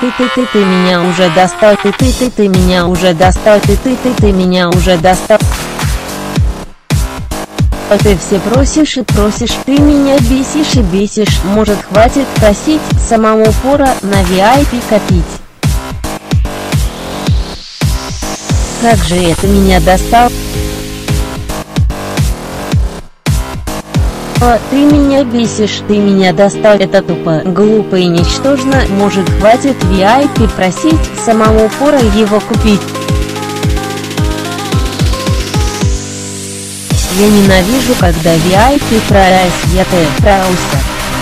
ты меня уже достал, ты меня уже достал, ты меня уже достал. Ты все просишь и просишь, ты меня бесишь и бесишь. Может, хватит просить, самому пора на VIP копить. Как же это меня достал? Ты меня бесишь, ты меня достал, это тупо, глупо и ничтожно. Может, хватит VIP просить, самому пора его купить. Я ненавижу, когда VIP прося.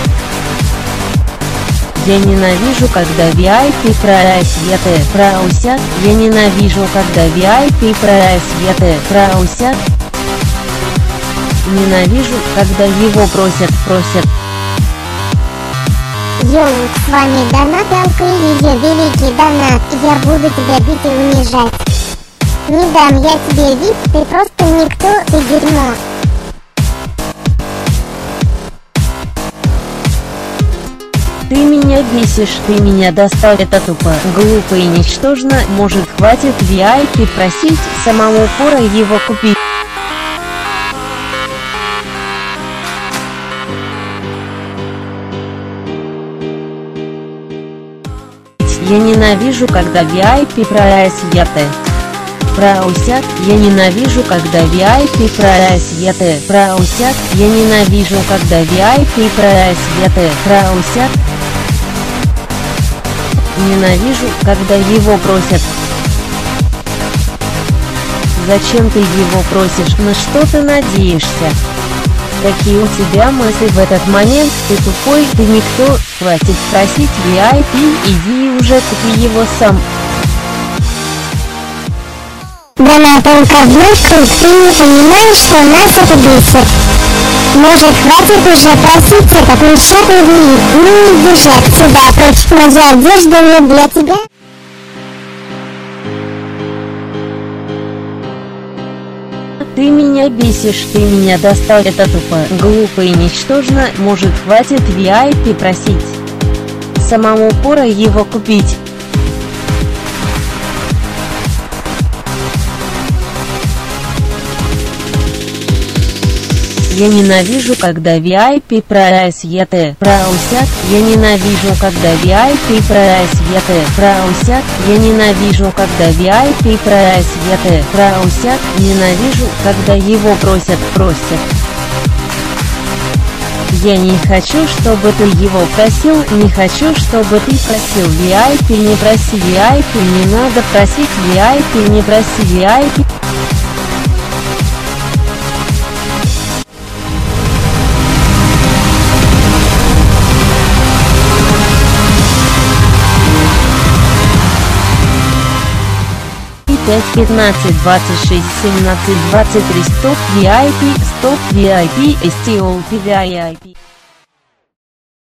Я ненавижу, когда VIP прося. Я ненавижу, когда VIP прося. Ненавижу, когда его просят. Йоу, с вами Донат Алкоилизия, великий Донат. Я буду тебя бить и унижать. Не дам я тебе вид, ты просто никто, ты дерьмо. Ты меня бесишь, ты меня достал, это тупо, глупо и ничтожно. Может, хватит VIP просить, самому пора его купить. Я ненавижу, когда VIP просят. Я ненавижу, когда VIP просят. Я ненавижу, когда VIP просят. Ненавижу, когда его просят. Зачем ты его просишь? На что ты надеешься? Какие у тебя мысли в этот момент? Ты тупой, ты никто. Хватит просить VIP, иди уже купи его сам. Донат Алкоилизия, ты не понимаешь, что нас это бесит? Может, хватит уже просить этот несчастный вид? Ну иди же отсюда, прочь, моя одежда не для тебя. Ты меня бесишь, ты меня достал, это тупо, глупо и ничтожно. Может, хватит VIP просить, самому пора его купить. Я ненавижу, когда VIP просят. Я ненавижу, когда VIP просят. Я ненавижу, когда VIP просят. Ненавижу, когда его просят. Я не хочу, чтобы ты его просил, не хочу, чтобы ты просил. VIP не проси, VIP не надо просить, VIP не проси, VIP. Пять, 15, 26, 17, 23, стоп VIP, STOP VIP, VIP.